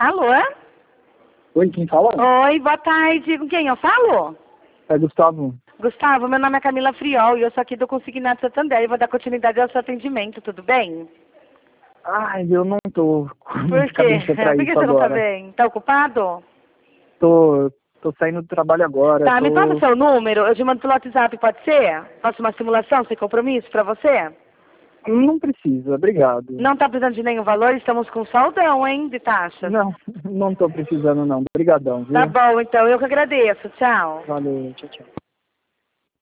Alô? Oi, quem fala? Oi, boa tarde. Com quem eu falo? É Gustavo. Gustavo, meu nome é Camila Friol e eu sou aqui do Consignado Santander e vou dar continuidade ao seu atendimento, tudo bem? Ai, eu não tô com Por quê? cabeça pra Por que isso você não tá agora. bem? Tá ocupado? Tô saindo do trabalho agora, Tá, me passa o seu número, eu te mando pelo WhatsApp, pode ser? Faço uma simulação sem compromisso pra você? Não precisa, obrigado. Não tá precisando de nenhum valor, estamos com saldão, hein, de taxas. Não, não tô precisando não. Obrigadão, viu? Tá bom, então, eu que agradeço, tchau. Valeu, tchau, tchau.